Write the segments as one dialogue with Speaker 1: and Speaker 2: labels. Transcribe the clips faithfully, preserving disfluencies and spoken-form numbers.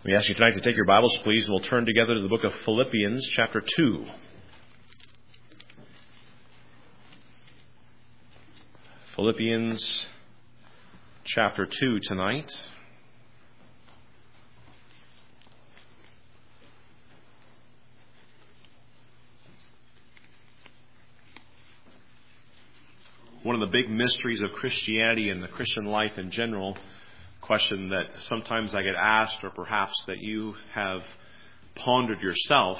Speaker 1: We ask you tonight to take your Bibles, please, and we'll turn together to the book of Philippians, chapter two. Philippians, chapter two tonight. One of the big mysteries of Christianity and the Christian life in general, question that sometimes I get asked, or perhaps that you have pondered yourself,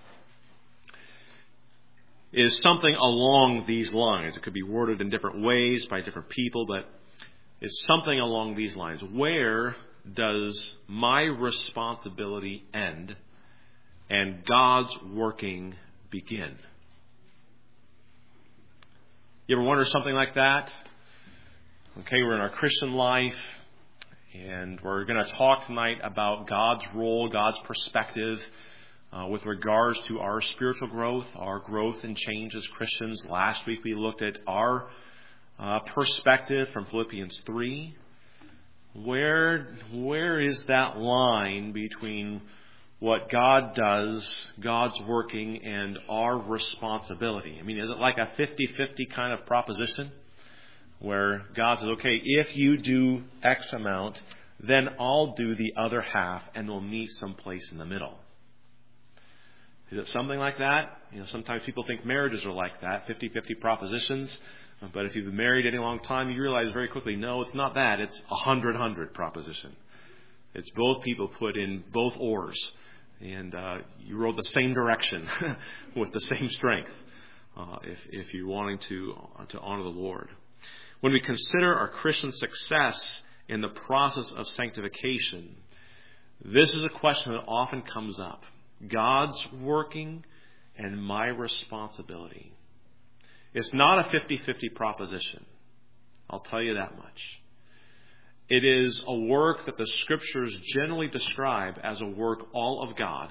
Speaker 1: is something along these lines. It could be worded in different ways by different people, but it's something along these lines. Where does my responsibility end and God's working begin? You ever wonder something like that? Okay, we're in our Christian life, and we're going to talk tonight about God's role, God's perspective uh, with regards to our spiritual growth, our growth and change as Christians. Last week we looked at our uh, perspective from Philippians three. Where, where is that line between what God does, God's working, and our responsibility? I mean, is it like a fifty-fifty kind of proposition? Where God says, okay, if you do X amount, then I'll do the other half, and we'll meet someplace in the middle. Is it something like that? You know, sometimes people think marriages are like that, fifty-fifty propositions. But if you've been married any long time, you realize very quickly, no, it's not that. It's a hundred-hundred proposition. It's both people put in both oars, and uh, you row the same direction with the same strength uh, if, if you're wanting to, uh, to honor the Lord. When we consider our Christian success in the process of sanctification, this is a question that often comes up. God's working and my responsibility. It's not a fifty-fifty proposition. I'll tell you that much. It is a work that the Scriptures generally describe as a work all of God,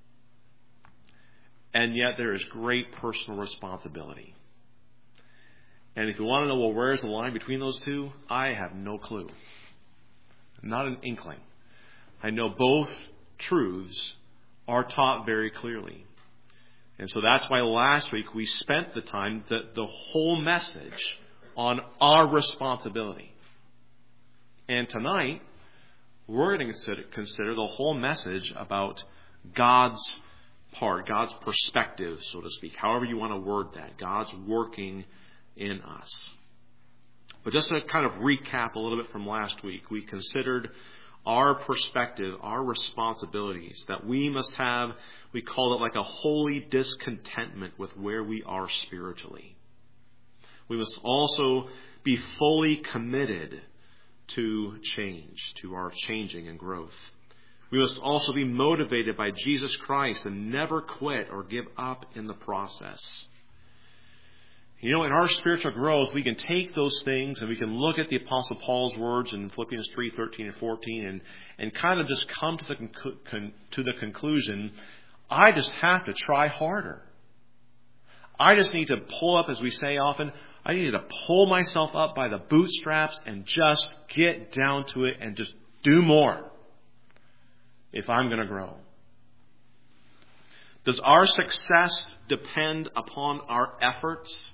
Speaker 1: and yet there is great personal responsibility. And if you want to know, well, where's the line between those two? I have no clue. Not an inkling. I know both truths are taught very clearly. And so that's why last week we spent the time, the, the whole message on our responsibility. And tonight, we're going to consider, consider the whole message about God's part, God's perspective, so to speak. However you want to word that. God's working in us. But just to kind of recap a little bit from last week, we considered our perspective, our responsibilities, that we must have, we call it like a holy discontentment with where we are spiritually. We must also be fully committed to change, to our changing and growth. We must also be motivated by Jesus Christ and never quit or give up in the process. You know, in our spiritual growth, we can take those things and we can look at the Apostle Paul's words in Philippians three, thirteen, and fourteen and, and kind of just come to the, con- con- to the conclusion, I just have to try harder. I just need to pull up, as we say often, I need to pull myself up by the bootstraps and just get down to it and just do more if I'm going to grow. Does our success depend upon our efforts?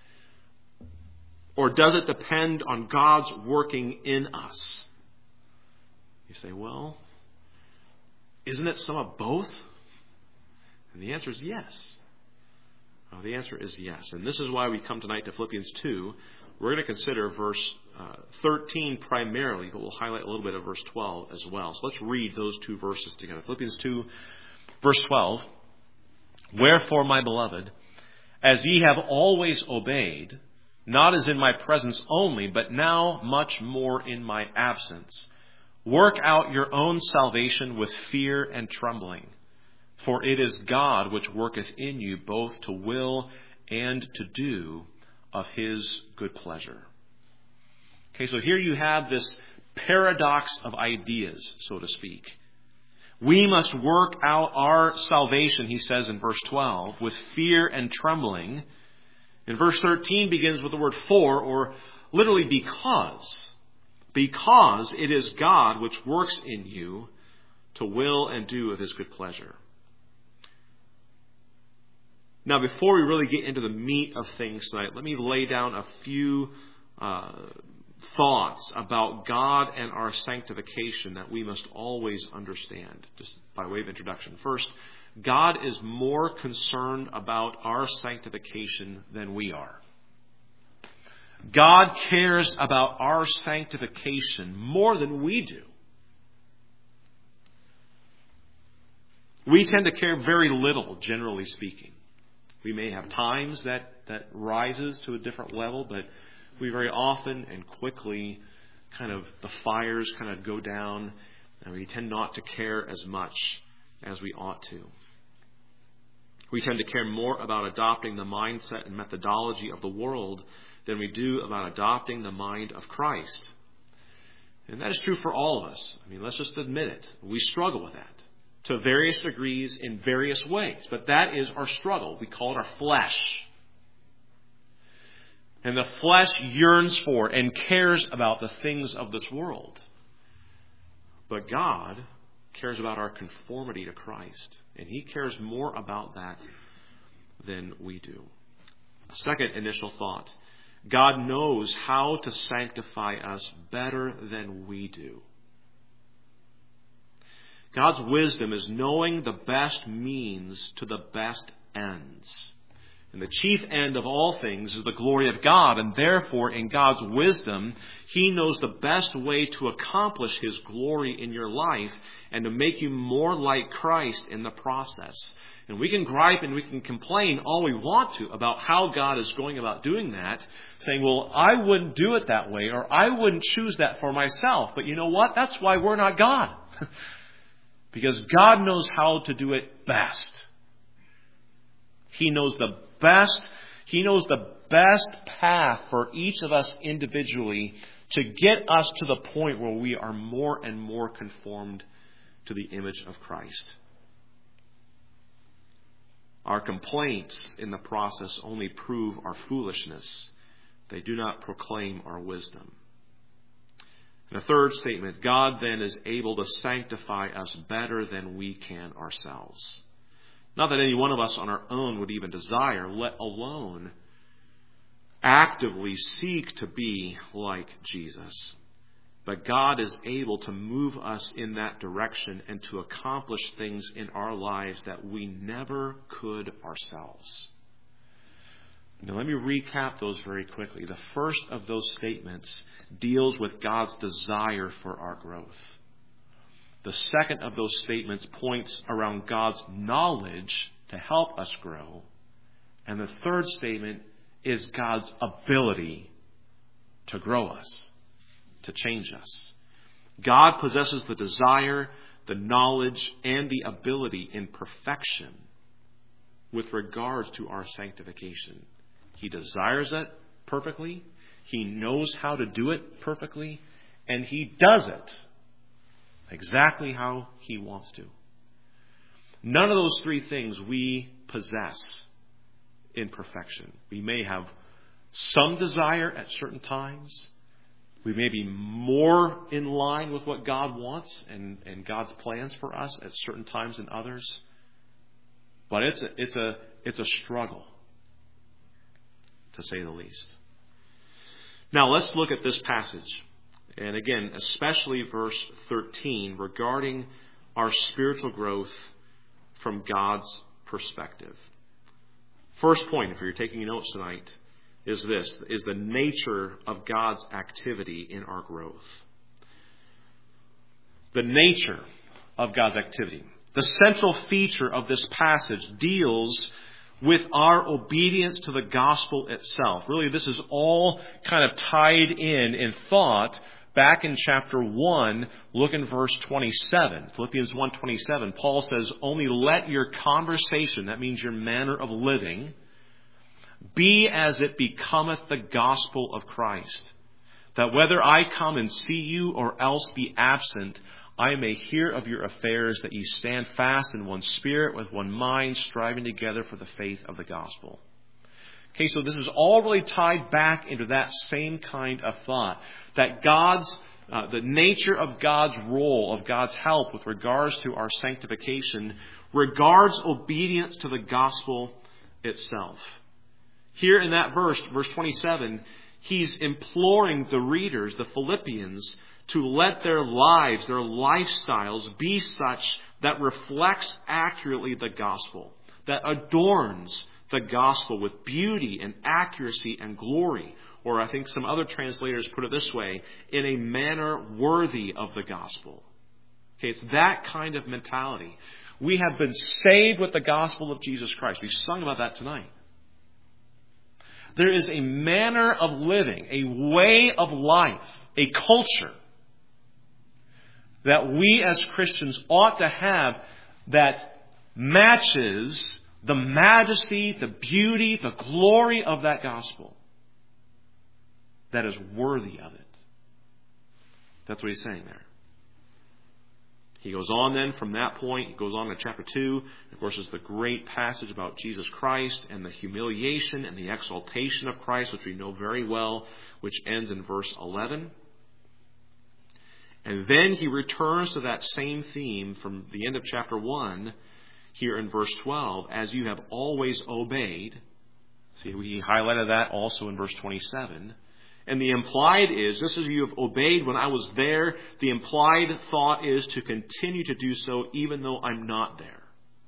Speaker 1: Or does it depend on God's working in us? You say, well, isn't it some of both? And the answer is yes. Uh, the answer is yes. And this is why we come tonight to Philippians two. We're going to consider verse uh, thirteen primarily, but we'll highlight a little bit of verse twelve as well. So let's read those two verses together. Philippians two, verse twelve. Wherefore, my beloved, as ye have always obeyed, not as in my presence only, but now much more in my absence, work out your own salvation with fear and trembling. For it is God which worketh in you both to will and to do of his good pleasure. Okay, so here you have this paradox of ideas, so to speak. We must work out our salvation, he says in verse twelve, with fear and trembling. And verse thirteen begins with the word for, or literally because. Because it is God which works in you to will and do of His good pleasure. Now, before we really get into the meat of things tonight, let me lay down a few uh, thoughts about God and our sanctification that we must always understand, just by way of introduction. First, God is more concerned about our sanctification than we are. God cares about our sanctification more than we do. We tend to care very little, generally speaking. We may have times that, that rises to a different level, but we very often and quickly kind of, the fires kind of go down, and we tend not to care as much as we ought to. We tend to care more about adopting the mindset and methodology of the world than we do about adopting the mind of Christ. And that is true for all of us. I mean, let's just admit it. We struggle with that to various degrees in various ways. But that is our struggle. We call it our flesh. And the flesh yearns for and cares about the things of this world. But God cares about our conformity to Christ. And He cares more about that than we do. Second initial thought. God knows how to sanctify us better than we do. God's wisdom is knowing the best means to the best ends. And the chief end of all things is the glory of God. And therefore, in God's wisdom, He knows the best way to accomplish His glory in your life and to make you more like Christ in the process. And we can gripe and we can complain all we want to about how God is going about doing that, saying, well, I wouldn't do it that way, or I wouldn't choose that for myself. But you know what? That's why we're not God. Because God knows how to do it best. He knows the best, He knows the best path for each of us individually to get us to the point where we are more and more conformed to the image of Christ. Our complaints in the process only prove our foolishness. They do not proclaim our wisdom. And the third statement, God then is able to sanctify us better than we can ourselves. Not that any one of us on our own would even desire, let alone actively seek to be like Jesus. But God is able to move us in that direction and to accomplish things in our lives that we never could ourselves. Now let me recap those very quickly. The first of those statements deals with God's desire for our growth. The second of those statements points around God's knowledge to help us grow. And the third statement is God's ability to grow us, to change us. God possesses the desire, the knowledge, and the ability in perfection with regards to our sanctification. He desires it perfectly. He knows how to do it perfectly. And He does it exactly how He wants to. None of those three things we possess in perfection. We may have some desire at certain times. We may be more in line with what God wants and, and God's plans for us at certain times than others. But it's a, it's a, it's a struggle, to say the least. Now let's look at this passage. And again, especially verse thirteen, regarding our spiritual growth from God's perspective. First point, if you're taking notes tonight, is this, is the nature of God's activity in our growth. The nature of God's activity. The central feature of this passage deals with our obedience to the gospel itself. Really, this is all kind of tied in in thought back in chapter one. Look in verse twenty-seven. Philippians one twenty-seven. Paul says, only let your conversation, that means your manner of living, be as it becometh the gospel of Christ, that whether I come and see you or else be absent, I may hear of your affairs, that ye stand fast in one spirit, with one mind, striving together for the faith of the gospel. Okay, so this is all really tied back into that same kind of thought, that God's uh, the nature of God's role, of God's help with regards to our sanctification, regards obedience to the gospel itself. Here in that verse, verse twenty-seven, he's imploring the readers, the Philippians, to let their lives, their lifestyles be such that reflects accurately the gospel, that adorns the gospel with beauty and accuracy and glory. Or I think some other translators put it this way, in a manner worthy of the gospel. Okay, it's that kind of mentality. We have been saved with the gospel of Jesus Christ. We sung about that tonight. There is a manner of living, a way of life, a culture that we as Christians ought to have that matches the majesty, the beauty, the glory of that gospel. That is worthy of it. That's what he's saying there. He goes on then from that point, he goes on to chapter two. Of course, is the great passage about Jesus Christ and the humiliation and the exaltation of Christ, which we know very well, which ends in verse eleven. And then he returns to that same theme from the end of chapter one, here in verse twelve, as you have always obeyed. See, he highlighted that also in verse twenty-seven. And the implied is, just as you have obeyed when I was there, the implied thought is to continue to do so even though I'm not there.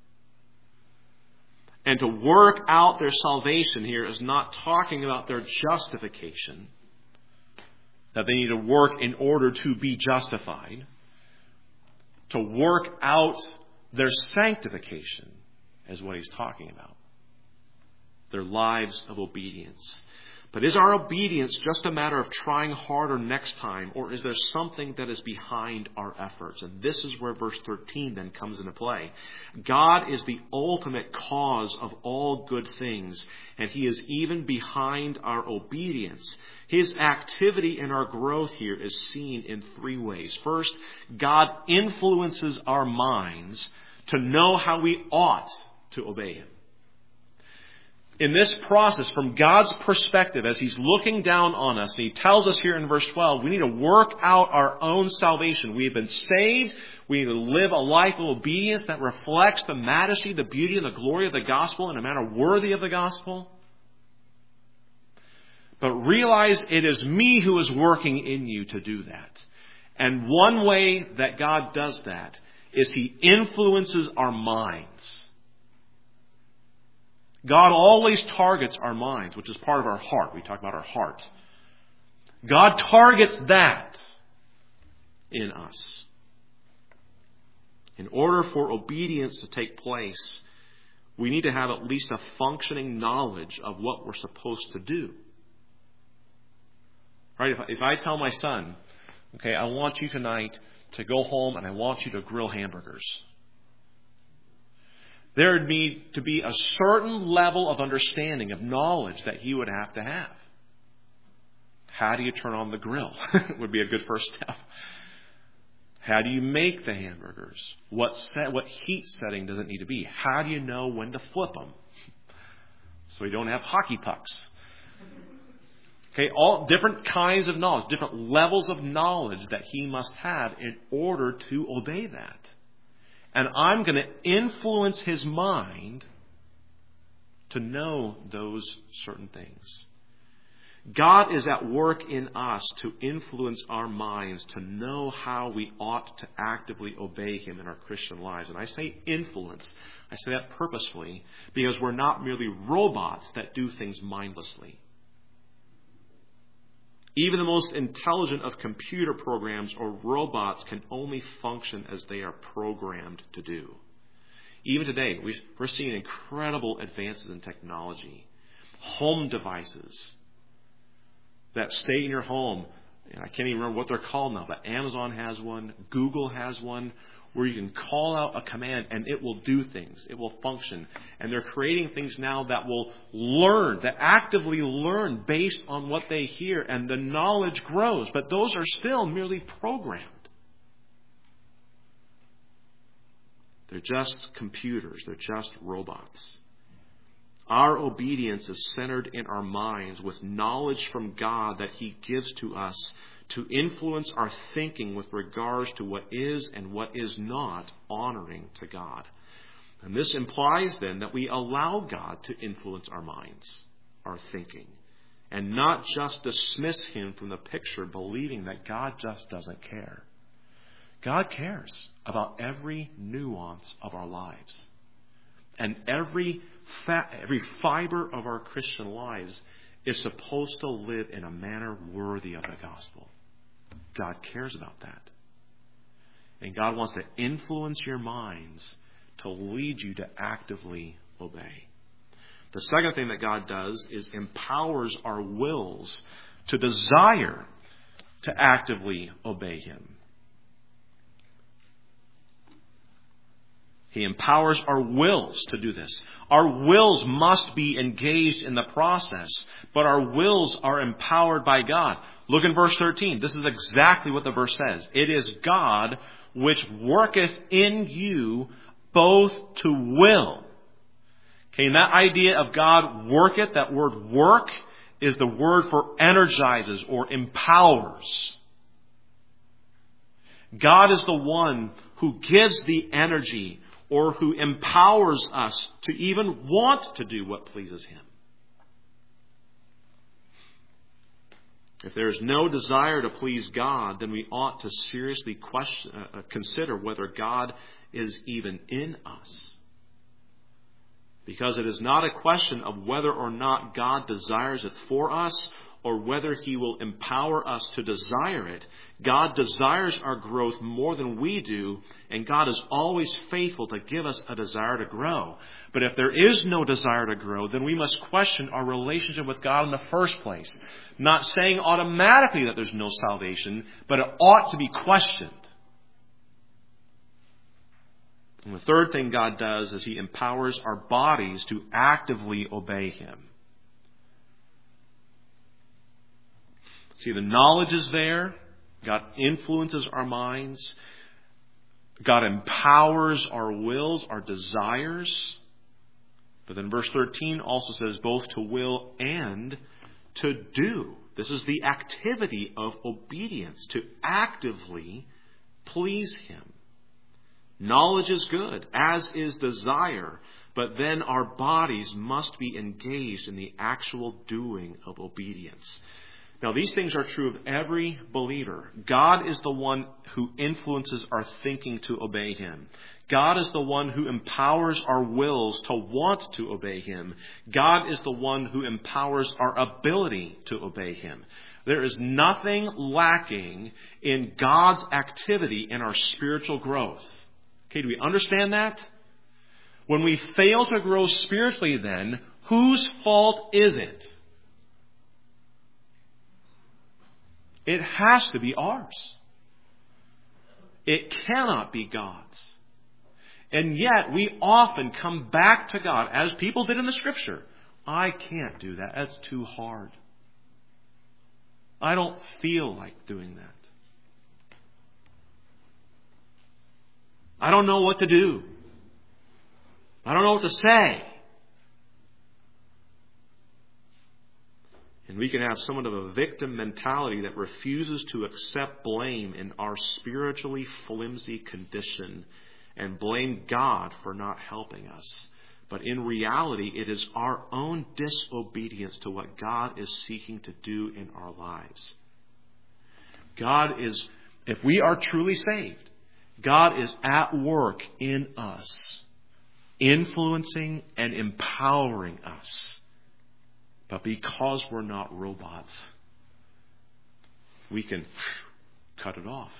Speaker 1: And to work out their salvation here is not talking about their justification, that they need to work in order to be justified. To work out their sanctification is what he's talking about. Their lives of obedience. But is our obedience just a matter of trying harder next time, or is there something that is behind our efforts? And this is where verse thirteen then comes into play. God is the ultimate cause of all good things, and he is even behind our obedience. His activity in our growth here is seen in three ways. First, God influences our minds to know how we ought to obey him. In this process, from God's perspective, as he's looking down on us, and he tells us here in verse twelve, we need to work out our own salvation. We have been saved. We need to live a life of obedience that reflects the majesty, the beauty, and the glory of the gospel in a manner worthy of the gospel. But realize it is me who is working in you to do that. And one way that God does that is he influences our minds. God always targets our minds, which is part of our heart. We talk about our heart. God targets that in us. In order for obedience to take place, we need to have at least a functioning knowledge of what we're supposed to do. Right? If I, if I tell my son, okay, I want you tonight to go home and I want you to grill hamburgers. There would need to be a certain level of understanding, of knowledge that he would have to have. How do you turn on the grill? Would be a good first step. How do you make the hamburgers? What set, what heat setting does it need to be? How do you know when to flip them? So you don't have hockey pucks. Okay, all different kinds of knowledge, different levels of knowledge that he must have in order to obey that. And I'm going to influence his mind to know those certain things. God is at work in us to influence our minds to know how we ought to actively obey him in our Christian lives. And I say influence. I say that purposefully because we're not merely robots that do things mindlessly. Even the most intelligent of computer programs or robots can only function as they are programmed to do. Even today, we're seeing incredible advances in technology. Home devices that stay in your home. And I can't even remember what they're called now, but Amazon has one, Google has one, where you can call out a command and it will do things. It will function. And they're creating things now that will learn, that actively learn based on what they hear. And the knowledge grows. But those are still merely programmed. They're just computers. They're just robots. Our obedience is centered in our minds with knowledge from God that he gives to us to influence our thinking with regards to what is and what is not honoring to God. And this implies then that we allow God to influence our minds, our thinking, and not just dismiss Him from the picture, believing that God just doesn't care. God cares about every nuance of our lives. And every fa- every fiber of our Christian lives is supposed to live in a manner worthy of the gospel. God cares about that. And God wants to influence your minds to lead you to actively obey. The second thing that God does is empowers our wills to desire to actively obey Him. He empowers our wills to do this. Our wills must be engaged in the process, but our wills are empowered by God. Look in verse thirteen. This is exactly what the verse says. It is God which worketh in you both to will. Okay, and that idea of God worketh, that word work, is the word for energizes or empowers. God is the one who gives the energy or who empowers us to even want to do what pleases Him. If there is no desire to please God, then we ought to seriously question, uh, consider whether God is even in us. Because it is not a question of whether or not God desires it for us, or whether He will empower us to desire it. God desires our growth more than we do, and God is always faithful to give us a desire to grow. But if there is no desire to grow, then we must question our relationship with God in the first place. Not saying automatically that there's no salvation, but it ought to be questioned. And the third thing God does is He empowers our bodies to actively obey Him. See, the knowledge is there. God influences our minds. God empowers our wills, our desires. But then verse thirteen also says both to will and to do. This is the activity of obedience, to actively please Him. Knowledge is good, as is desire, but then our bodies must be engaged in the actual doing of obedience. Now, these things are true of every believer. God is the one who influences our thinking to obey Him. God is the one who empowers our wills to want to obey Him. God is the one who empowers our ability to obey Him. There is nothing lacking in God's activity in our spiritual growth. Okay, do we understand that? When we fail to grow spiritually, then, whose fault is it? It has to be ours. It cannot be God's. And yet we often come back to God, as people did in the Scripture. I can't do that. That's too hard. I don't feel like doing that. I don't know what to do. I don't know what to say. And we can have somewhat of a victim mentality that refuses to accept blame in our spiritually flimsy condition and blame God for not helping us. But in reality, it is our own disobedience to what God is seeking to do in our lives. God is, if we are truly saved, God is at work in us, influencing and empowering us. But because we're not robots, we can cut it off.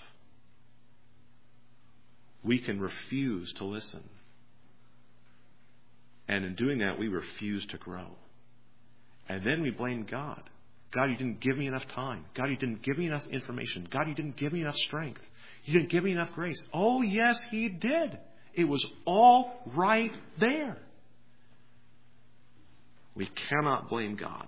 Speaker 1: We can refuse to listen. And in doing that, we refuse to grow. And then we blame God. God, you didn't give me enough time. God, you didn't give me enough information. God, you didn't give me enough strength. You didn't give me enough grace. Oh, yes, He did. It was all right there. We cannot blame God.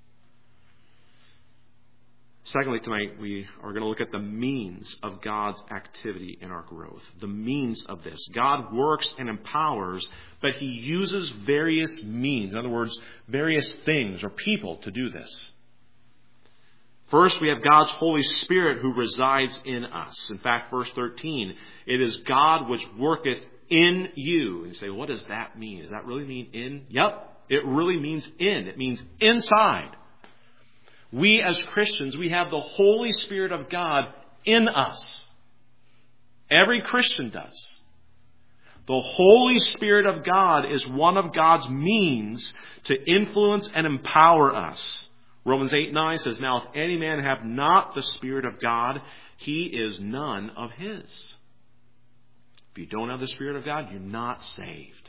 Speaker 1: Secondly, tonight we are going to look at the means of God's activity in our growth. The means of this. God works and empowers, but He uses various means. In other words, various things or people to do this. First, we have God's Holy Spirit who resides in us. In fact, verse thirteen, it is God which worketh in you. And you say, what does that mean? Does that really mean in? Yep, it really means in. It means inside. We as Christians, we have the Holy Spirit of God in us. Every Christian does. The Holy Spirit of God is one of God's means to influence and empower us. Romans eight nine says, now if any man have not the Spirit of God, he is none of his. If you don't have the Spirit of God, you're not saved.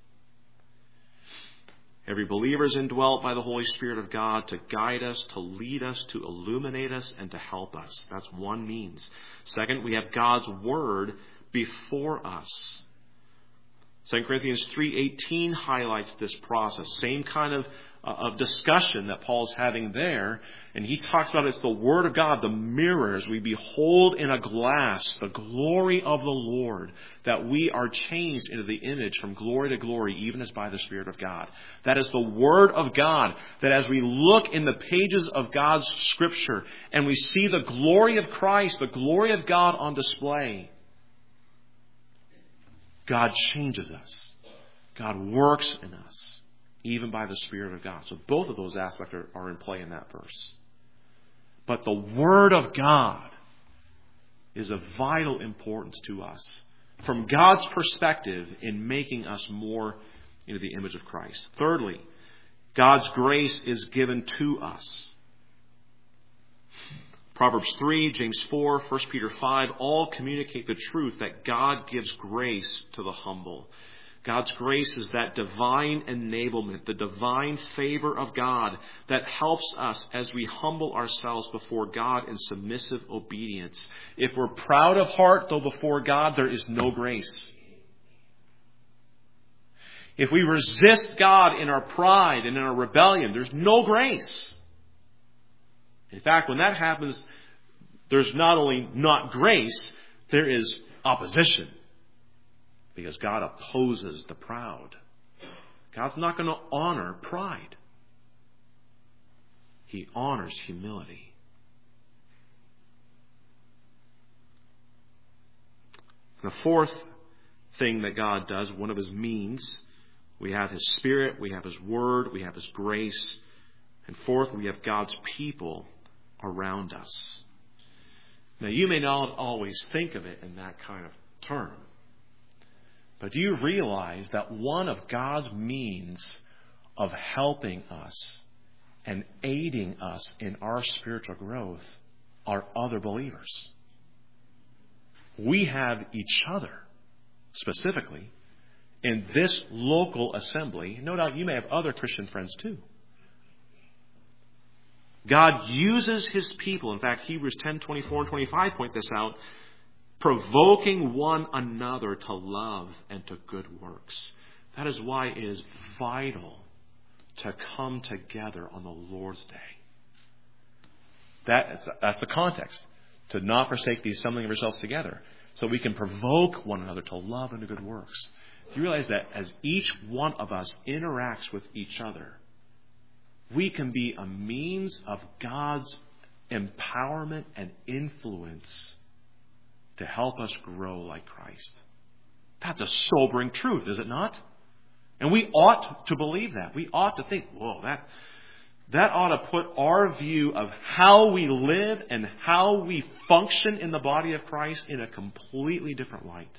Speaker 1: Every believer is indwelt by the Holy Spirit of God to guide us, to lead us, to illuminate us, and to help us. That's one means. Second, we have God's Word before us. Second Corinthians three eighteen highlights this process. Same kind of, uh, of discussion that Paul's having there. And he talks about it's the Word of God, the mirrors. We behold in a glass the glory of the Lord, that we are changed into the image from glory to glory, even as by the Spirit of God. That is the Word of God, that as we look in the pages of God's Scripture and we see the glory of Christ, the glory of God on display, God changes us. God works in us, even by the Spirit of God. So both of those aspects are, are in play in that verse. But the Word of God is of vital importance to us from God's perspective in making us more into the image of Christ. Thirdly, God's grace is given to us. Proverbs three, James four, First Peter five all communicate the truth that God gives grace to the humble. God's grace is that divine enablement, the divine favor of God that helps us as we humble ourselves before God in submissive obedience. If we're proud of heart, though, before God, there is no grace. If we resist God in our pride and in our rebellion, there's no grace. In fact, when that happens, there's not only not grace, there is opposition. Because God opposes the proud. God's not going to honor pride. He honors humility. The fourth thing that God does, one of his means, we have his Spirit, we have his Word, we have his grace. And fourth, we have God's people around us. Now, you may not always think of it in that kind of term. But do you realize that one of God's means of helping us and aiding us in our spiritual growth are other believers? We have each other, specifically, in this local assembly. No doubt you may have other Christian friends too. God uses his people. In fact, Hebrews ten, twenty-four and twenty-five point this out. Provoking one another to love and to good works. That is why it is vital to come together on the Lord's Day. That is, that's the context. To not forsake the assembling of yourselves together. So we can provoke one another to love and to good works. Do you realize that as each one of us interacts with each other, we can be a means of God's empowerment and influence to help us grow like Christ? That's a sobering truth, is it not? And we ought to believe that. We ought to think, whoa, that, that ought to put our view of how we live and how we function in the body of Christ in a completely different light.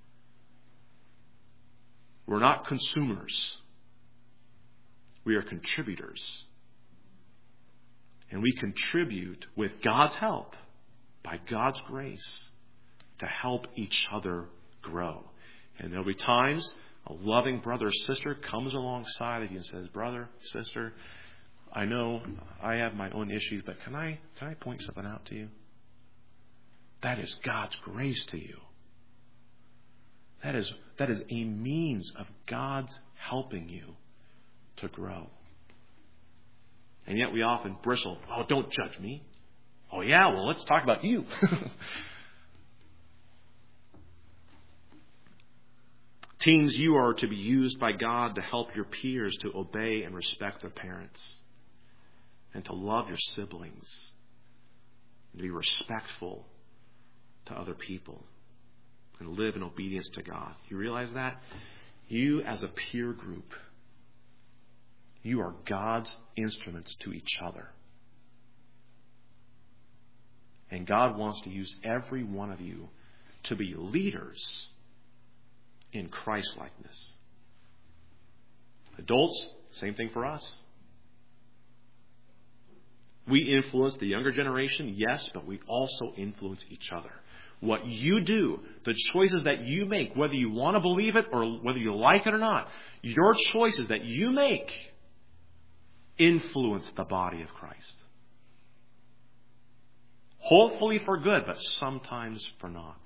Speaker 1: We're not consumers. We are contributors. And we contribute with God's help, by God's grace, to help each other grow. And there'll be times a loving brother or sister comes alongside of you and says, brother, sister, I know I have my own issues, but can I can I point something out to you? That is God's grace to you. That is that is a means of God's helping you to grow. And yet we often bristle, oh, don't judge me. Oh yeah, well, let's talk about you. Teens, you are to be used by God to help your peers to obey and respect their parents, and to love your siblings, and to be respectful to other people, and live in obedience to God. You realize that? You as a peer group, you are God's instruments to each other. And God wants to use every one of you to be leaders in Christ-likeness. Adults, same thing for us. We influence the younger generation, yes, but we also influence each other. What you do, the choices that you make, whether you want to believe it or whether you like it or not, your choices that you make influence the body of Christ. Hopefully for good, but sometimes for not.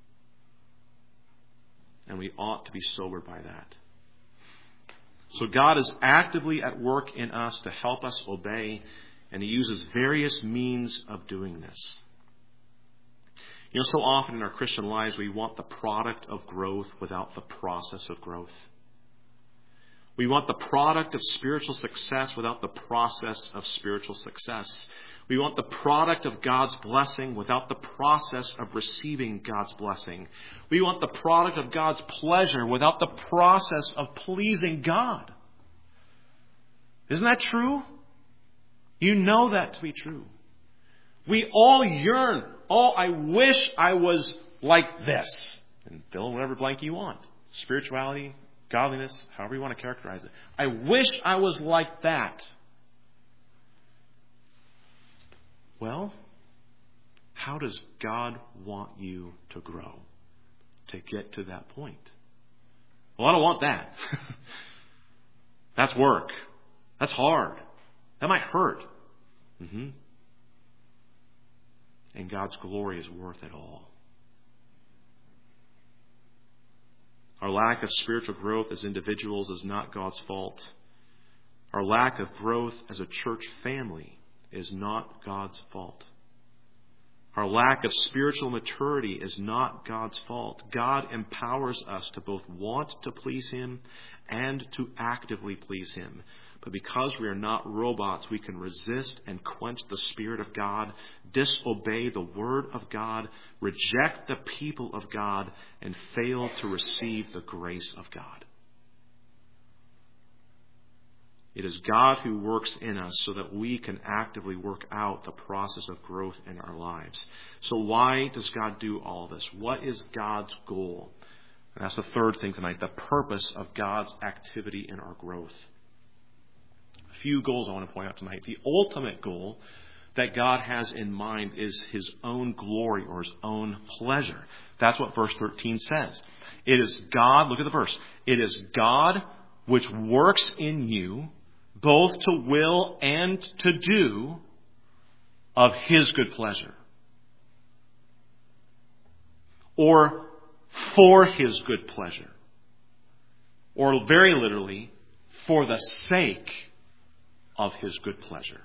Speaker 1: And we ought to be sobered by that. So God is actively at work in us to help us obey, and He uses various means of doing this. You know, so often in our Christian lives, we want the product of growth without the process of growth. We want the product of spiritual success without the process of spiritual success. We want the product of God's blessing without the process of receiving God's blessing. We want the product of God's pleasure without the process of pleasing God. Isn't that true? You know that to be true. We all yearn. Oh, I wish I was like this. And fill in whatever blank you want. Spirituality, godliness, however you want to characterize it. I wish I was like that. Well, how does God want you to grow to get to that point? Well, I don't want that. That's work. That's hard. That might hurt. Mm-hmm. And God's glory is worth it all. Our lack of spiritual growth as individuals is not God's fault. Our lack of growth as a church family is not God's fault. Our lack of spiritual maturity is not God's fault. God empowers us to both want to please Him and to actively please Him. But because we are not robots, we can resist and quench the Spirit of God, disobey the Word of God, reject the people of God, and fail to receive the grace of God. It is God who works in us so that we can actively work out the process of growth in our lives. So why does God do all this? What is God's goal? And that's the third thing tonight, the purpose of God's activity in our growth. A few goals I want to point out tonight. The ultimate goal that God has in mind is His own glory or His own pleasure. That's what verse thirteen says. It is God, look at the verse. It is God which works in you both to will and to do of His good pleasure. Or for His good pleasure. Or very literally, for the sake of His good pleasure.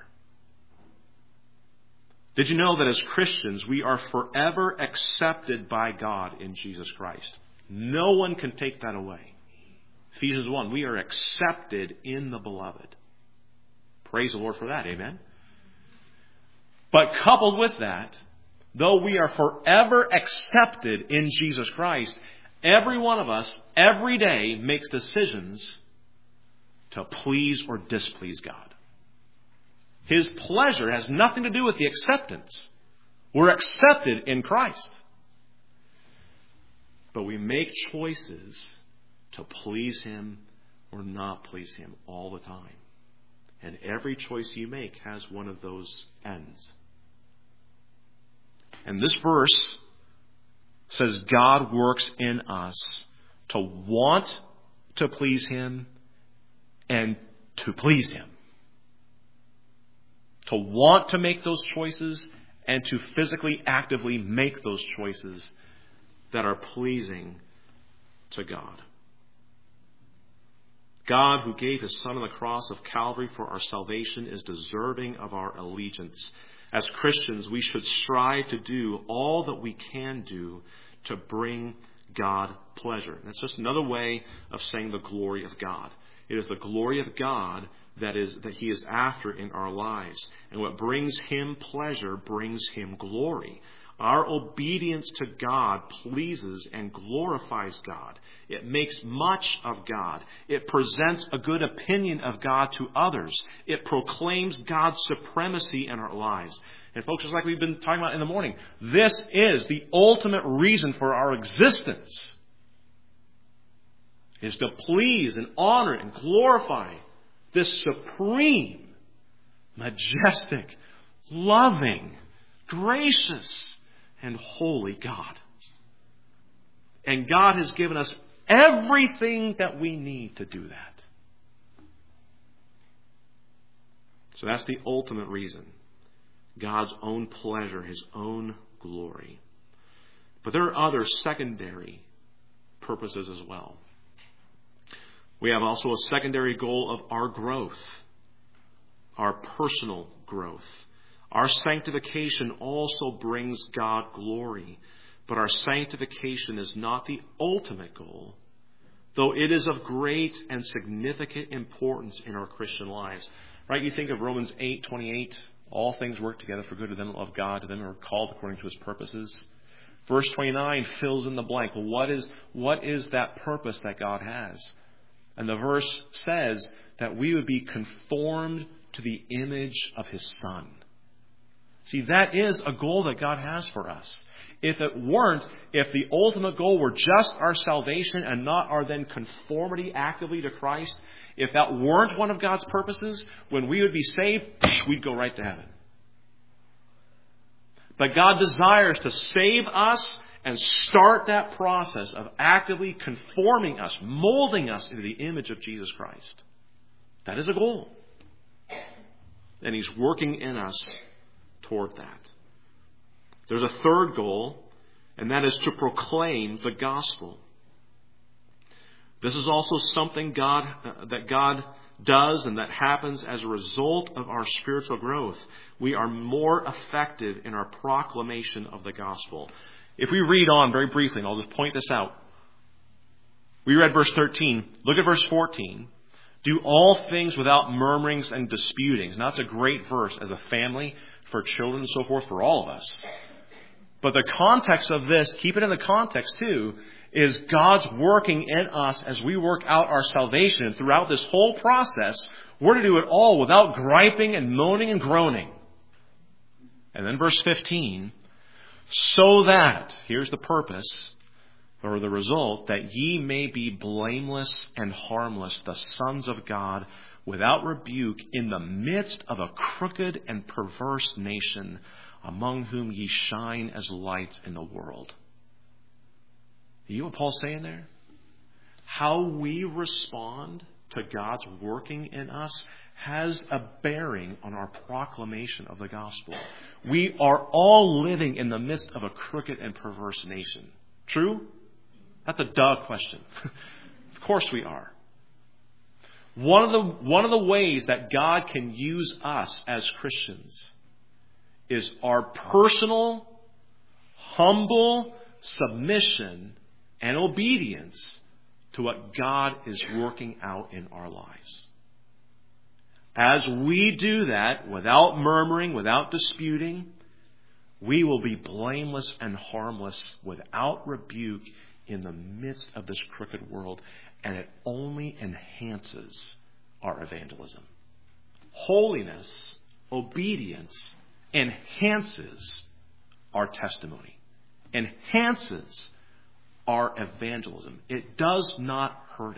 Speaker 1: Did you know that as Christians, we are forever accepted by God in Jesus Christ? No one can take that away. Ephesians one, we are accepted in the beloved. Praise the Lord for that, amen? But coupled with that, though we are forever accepted in Jesus Christ, every one of us, every day, makes decisions to please or displease God. His pleasure has nothing to do with the acceptance. We're accepted in Christ. But we make choices to please Him or not please Him all the time. And every choice you make has one of those ends. And this verse says God works in us to want to please Him and to please Him. To want to make those choices and to physically, actively make those choices that are pleasing to God. God, who gave His Son on the cross of Calvary for our salvation, is deserving of our allegiance. As Christians, we should strive to do all that we can do to bring God pleasure. That's just another way of saying the glory of God. It is the glory of God that is that he is after in our lives. And what brings him pleasure brings him glory. Our obedience to God pleases and glorifies God. It makes much of God. It presents a good opinion of God to others. It proclaims God's supremacy in our lives. And folks, just like we've been talking about in the morning, this is the ultimate reason for our existence, is to please and honor and glorify this supreme, majestic, loving, gracious, and holy God. And God has given us everything that we need to do that. So that's the ultimate reason. God's own pleasure, his own glory. But there are other secondary purposes as well. We have also a secondary goal of our growth, our personal growth. Our sanctification also brings God glory, but our sanctification is not the ultimate goal, though it is of great and significant importance in our Christian lives. Right? You think of Romans eight twenty-eight, all things work together for good to them that love God, to them who are called according to his purposes. Verse twenty-nine fills in the blank. Well, what is, what is that purpose that God has? And the verse says that we would be conformed to the image of his Son. See, that is a goal that God has for us. If it weren't, if the ultimate goal were just our salvation and not our then conformity actively to Christ, if that weren't one of God's purposes, when we would be saved, we'd go right to heaven. But God desires to save us and start that process of actively conforming us, molding us into the image of Jesus Christ. That is a goal. And he's working in us toward that. There's a third goal, and that is to proclaim the gospel. This is also something God uh, that God does and that happens as a result of our spiritual growth. We are more effective in our proclamation of the gospel. If we read on very briefly, and I'll just point this out. We read verse thirteen. Look at verse fourteen. Do all things without murmurings and disputings. Now, that's a great verse as a family, for children and so forth, for all of us. But the context of this, keep it in the context too, is God's working in us as we work out our salvation. And throughout this whole process, we're to do it all without griping and moaning and groaning. And then verse fifteen, so that, here's the purpose, or the result, that ye may be blameless and harmless, the sons of God, without rebuke, in the midst of a crooked and perverse nation, among whom ye shine as lights in the world. You know what Paul's saying there? How we respond to God's working in us has a bearing on our proclamation of the gospel. We are all living in the midst of a crooked and perverse nation. True? That's a duh question. Of course we are. One of the one of the ways that God can use us as Christians is our personal, humble submission and obedience to what God is working out in our lives. As we do that, without murmuring, without disputing, we will be blameless and harmless, without rebuke, in the midst of this crooked world, and it only enhances our evangelism. Holiness, obedience, enhances our testimony, enhances our evangelism. It does not hurt it.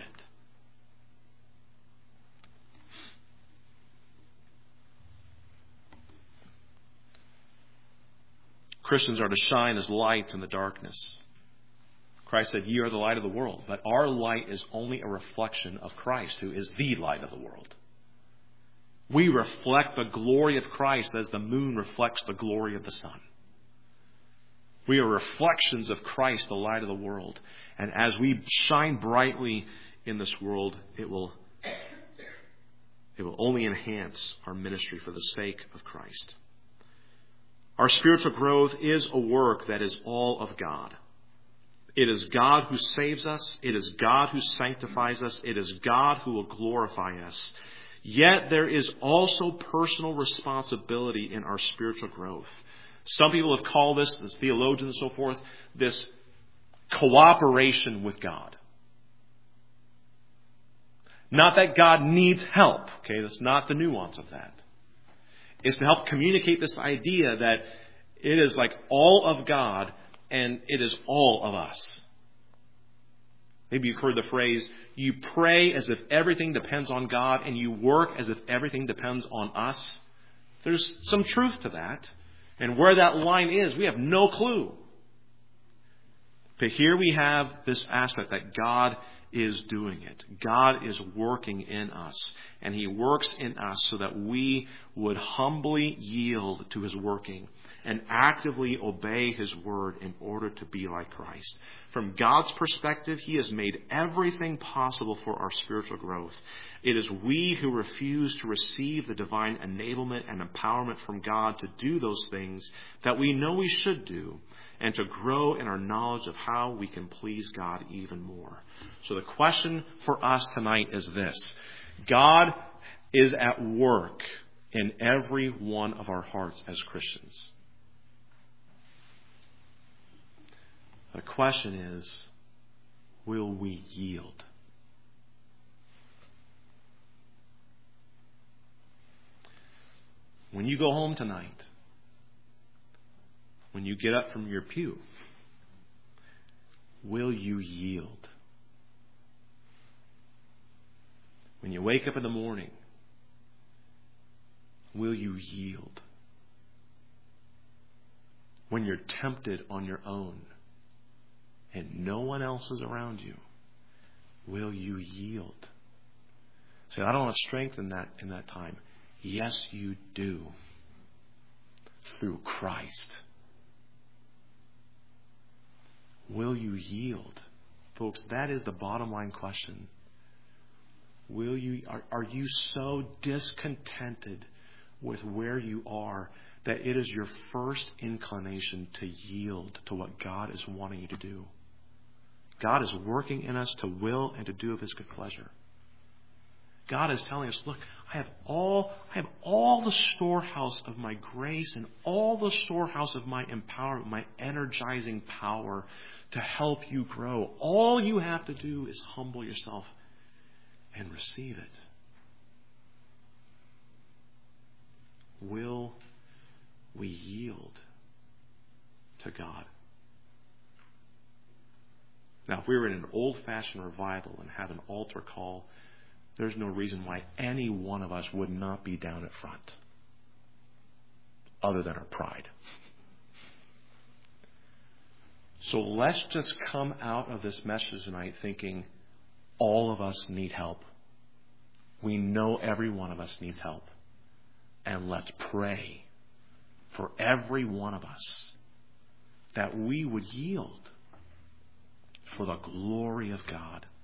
Speaker 1: Christians are to shine as lights in the darkness. Christ said, ye are the light of the world. But our light is only a reflection of Christ, who is the light of the world. We reflect the glory of Christ as the moon reflects the glory of the sun. We are reflections of Christ, the light of the world. And as we shine brightly in this world, it will, it will only enhance our ministry for the sake of Christ. Our spiritual growth is a work that is all of God. It is God who saves us. It is God who sanctifies us. It is God who will glorify us. Yet there is also personal responsibility in our spiritual growth. Some people have called this, as theologians and so forth, this cooperation with God. Not that God needs help. Okay, that's not the nuance of that. It's to help communicate this idea that it is like all of God and it is all of us. Maybe you've heard the phrase, you pray as if everything depends on God and you work as if everything depends on us. There's some truth to that. And where that line is, we have no clue. But here we have this aspect that God is doing it. God is working in us. And He works in us so that we would humbly yield to His working and actively obey His word in order to be like Christ. From God's perspective, He has made everything possible for our spiritual growth. It is we who refuse to receive the divine enablement and empowerment from God to do those things that we know we should do, and to grow in our knowledge of how we can please God even more. So the question for us tonight is this. God is at work in every one of our hearts as Christians. The question is, will we yield? When you go home tonight, when you get up from your pew, will you yield? When you wake up in the morning, will you yield? When you're tempted on your own and no one else is around you, will you yield? Say, I don't have strength in that in that time. Yes, you do. Through Christ. Will you yield? Folks, that is the bottom line question. Will you are, are you so discontented with where you are that it is your first inclination to yield to what God is wanting you to do? God is working in us to will and to do of His good pleasure. God is telling us, look, I have all I have all the storehouse of my grace and all the storehouse of my empowerment, my energizing power to help you grow. All you have to do is humble yourself and receive it. Will we yield to God? Now, if we were in an old-fashioned revival and had an altar call, there's no reason why any one of us would not be down at front, other than our pride. So let's just come out of this message tonight thinking all of us need help. We know every one of us needs help. And let's pray for every one of us that we would yield for the glory of God.